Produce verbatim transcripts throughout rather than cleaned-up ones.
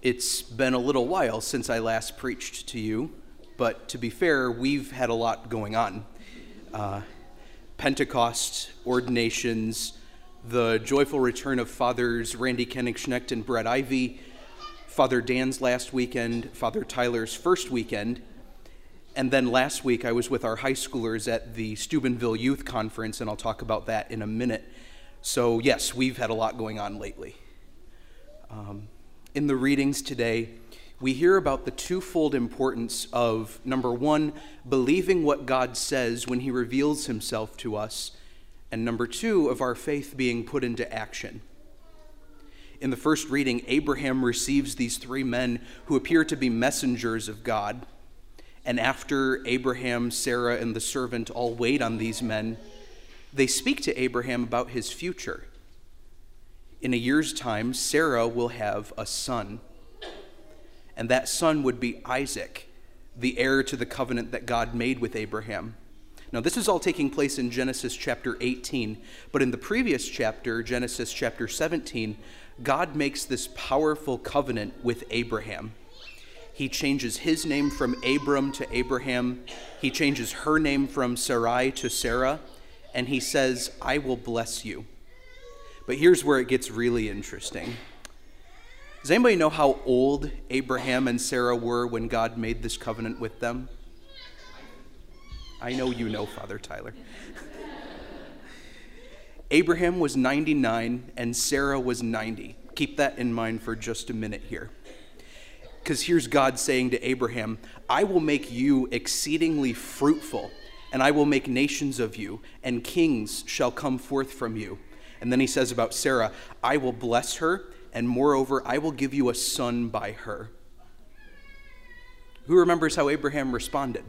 It's been a little while since I last preached to you, but to be fair, we've had a lot going on. Uh, Pentecost, ordinations, the joyful return of Fathers Randy Koenigsknecht and Brett Ivy, Father Dan's last weekend, Father Tyler's first weekend, and then last week I was with our high schoolers at the Steubenville Youth Conference, and I'll talk about that in a minute. So yes, we've had a lot going on lately. Um, in the readings today, we hear about the twofold importance of, number one, believing what God says when he reveals himself to us, and number two, of our faith being put into action. In the first reading, Abraham receives these three men who appear to be messengers of God, and after Abraham, Sarah, and the servant all wait on these men, they speak to Abraham about his future. In a year's time, Sarah will have a son, and that son would be Isaac, the heir to the covenant that God made with Abraham. Now, this is all taking place in Genesis chapter eighteen, but in the previous chapter, Genesis chapter seventeen, God makes this powerful covenant with Abraham. He changes his name from Abram to Abraham. He changes her name from Sarai to Sarah, and he says, I will bless you. But here's where it gets really interesting. Does anybody know how old Abraham and Sarah were when God made this covenant with them? I know you know, Father Tyler. Abraham was ninety-nine and Sarah was ninety. Keep that in mind for just a minute here. Because here's God saying to Abraham, I will make you exceedingly fruitful, and I will make nations of you, and kings shall come forth from you. And then he says about Sarah, I will bless her, and moreover, I will give you a son by her. Who remembers how Abraham responded?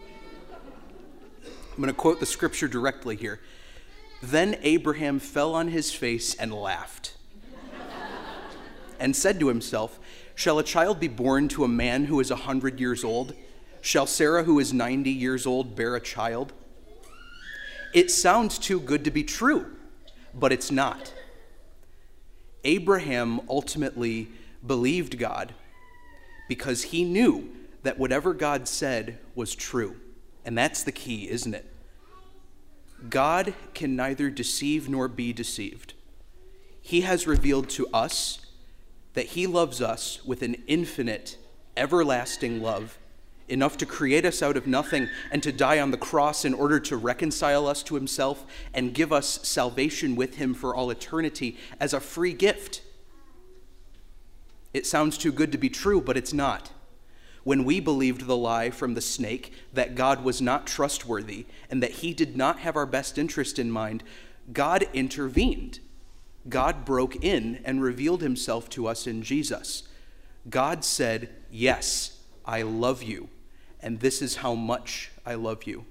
I'm going to quote the scripture directly here. Then Abraham fell on his face and laughed, and said to himself, shall a child be born to a man who is a hundred years old? Shall Sarah, who is ninety years old, bear a child? It sounds too good to be true, but it's not. Abraham ultimately believed God because he knew that whatever God said was true. And that's the key, isn't it? God can neither deceive nor be deceived. He has revealed to us that he loves us with an infinite, everlasting love, enough to create us out of nothing and to die on the cross in order to reconcile us to himself and give us salvation with him for all eternity as a free gift. It sounds too good to be true, but it's not. When we believed the lie from the snake that God was not trustworthy and that he did not have our best interest in mind, God intervened. God broke in and revealed himself to us in Jesus. God said, yes, I love you, and this is how much I love you.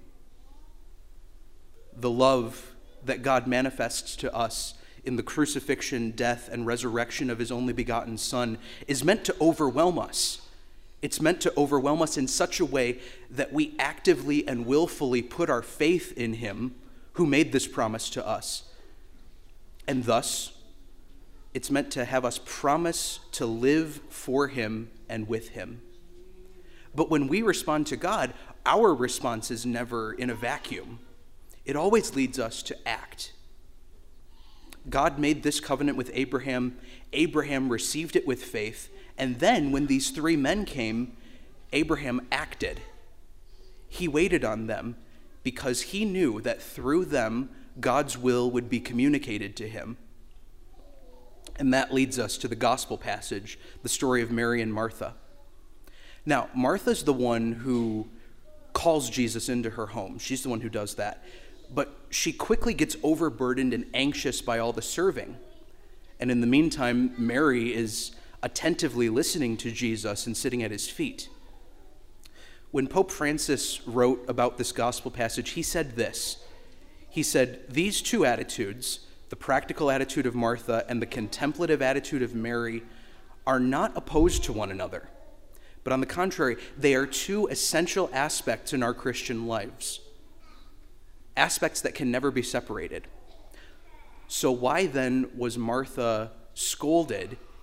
The love that God manifests to us in the crucifixion, death, and resurrection of his only begotten Son is meant to overwhelm us. It's meant to overwhelm us in such a way that we actively and willfully put our faith in him who made this promise to us. And thus, it's meant to have us promise to live for him and with him. But when we respond to God, our response is never in a vacuum. It always leads us to act. God made this covenant with Abraham. Abraham received it with faith. And then when these three men came, Abraham acted. He waited on them because he knew that through them, God's will would be communicated to him. And that leads us to the gospel passage, the story of Mary and Martha. Now, Martha's the one who calls Jesus into her home. She's the one who does that. But she quickly gets overburdened and anxious by all the serving. And in the meantime, Mary is attentively listening to Jesus and sitting at his feet. When Pope Francis wrote about this gospel passage, he said this. He said, these two attitudes, the practical attitude of Martha and the contemplative attitude of Mary, are not opposed to one another. But on the contrary, they are two essential aspects in our Christian lives. Aspects that can never be separated. So why then was Martha scolded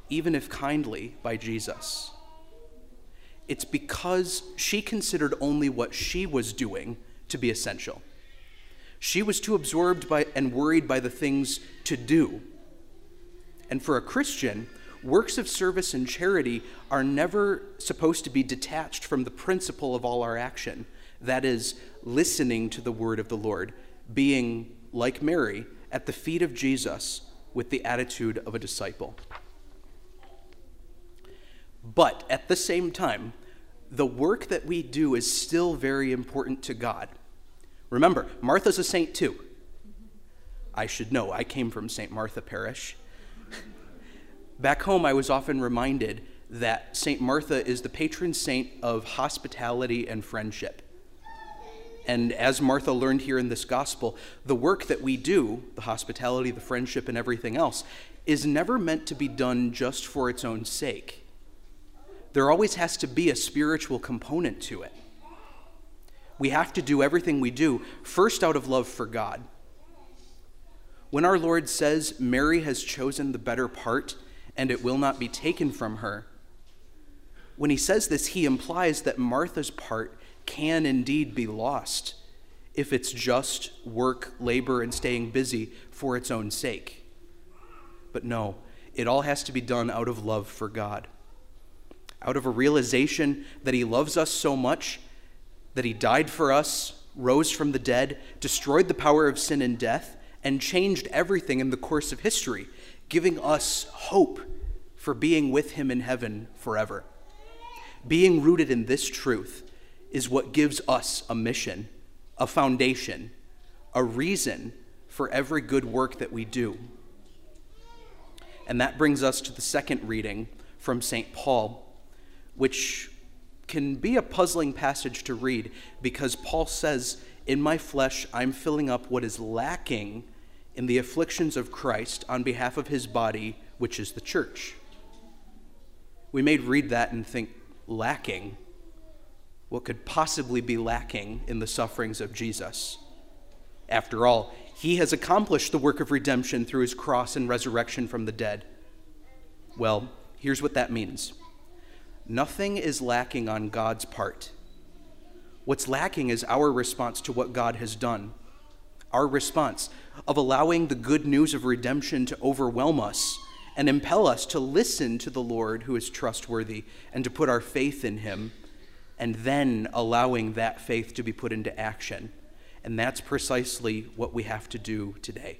even if kindly, by Jesus. It's because she considered only what she was doing to be essential. She was too absorbed by and worried by the things to do. And for a Christian, works of service and charity are never supposed to be detached from the principle of all our action. That is, listening to the word of the Lord, being, like Mary, at the feet of Jesus with the attitude of a disciple. But at the same time, the work that we do is still very important to God. Remember, Martha's a saint too. I should know, I came from Saint Martha Parish. Back home, I was often reminded that Saint Martha is the patron saint of hospitality and friendship. And as Martha learned here in this gospel, the work that we do, the hospitality, the friendship, and everything else, is never meant to be done just for its own sake. There always has to be a spiritual component to it. We have to do everything we do first out of love for God. When our Lord says, Mary has chosen the better part, and it will not be taken from her, when he says this, he implies that Martha's part can indeed be lost if it's just work, labor, and staying busy for its own sake. But no, it all has to be done out of love for God, out of a realization that he loves us so much that he died for us, rose from the dead, destroyed the power of sin and death, and changed everything in the course of history, giving us hope for being with him in heaven forever. Being rooted in this truth is what gives us a mission, a foundation, a reason for every good work that we do. And that brings us to the second reading from Saint Paul, which can be a puzzling passage to read because Paul says, in my flesh, I'm filling up what is lacking in the afflictions of Christ on behalf of his body, which is the church. We may read that and think, lacking? What could possibly be lacking in the sufferings of Jesus? After all, he has accomplished the work of redemption through his cross and resurrection from the dead. Well, here's what that means. Nothing is lacking on God's part. What's lacking is our response to what God has done. Our response of allowing the good news of redemption to overwhelm us and impel us to listen to the Lord who is trustworthy and to put our faith in him, and then allowing that faith to be put into action. And that's precisely what we have to do today.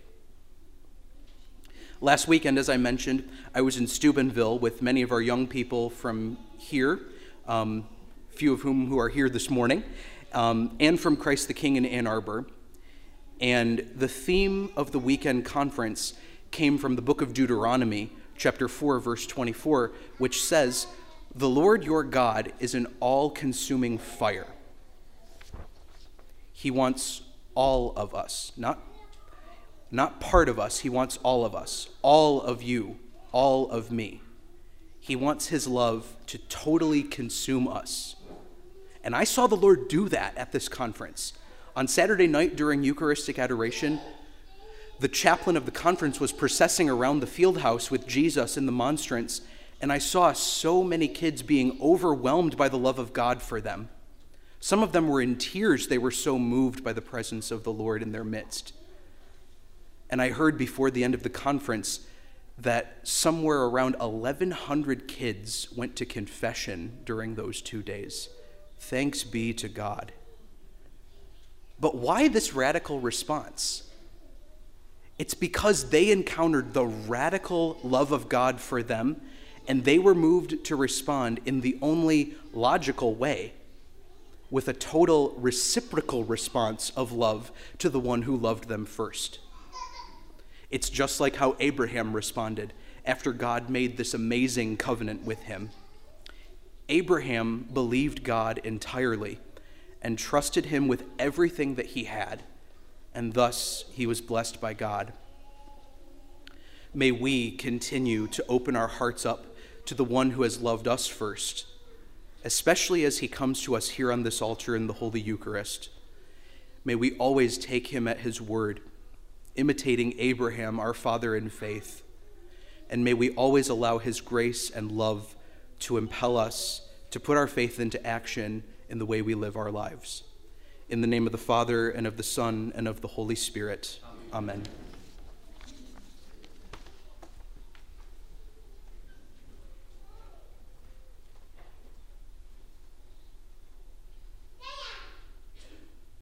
Last weekend, as I mentioned, I was in Steubenville with many of our young people from here, um, few of whom who are here this morning, um, and from Christ the King in Ann Arbor. And the theme of the weekend conference came from the book of Deuteronomy, chapter four, verse twenty-four, which says, "The Lord your God is an all-consuming fire." He wants all of us, not, not part of us. He wants all of us, all of you, all of me. He wants his love to totally consume us. And I saw the Lord do that at this conference. On Saturday night during Eucharistic adoration, the chaplain of the conference was processing around the field house with Jesus in the monstrance, and I saw so many kids being overwhelmed by the love of God for them. Some of them were in tears. They were so moved by the presence of the Lord in their midst. And I heard before the end of the conference that somewhere around eleven hundred kids went to confession during those two days. Thanks be to God. But why this radical response? It's because they encountered the radical love of God for them, and they were moved to respond in the only logical way, with a total reciprocal response of love to the one who loved them first. It's just like how Abraham responded after God made this amazing covenant with him. Abraham believed God entirely and trusted him with everything that he had, and thus he was blessed by God. May we continue to open our hearts up to the one who has loved us first, especially as he comes to us here on this altar in the Holy Eucharist. May we always take him at his word, imitating Abraham, our father in faith. and may we always allow his grace and love to impel us to put our faith into action in the way we live our lives. In the name of the Father, and of the Son, and of the Holy Spirit. Amen.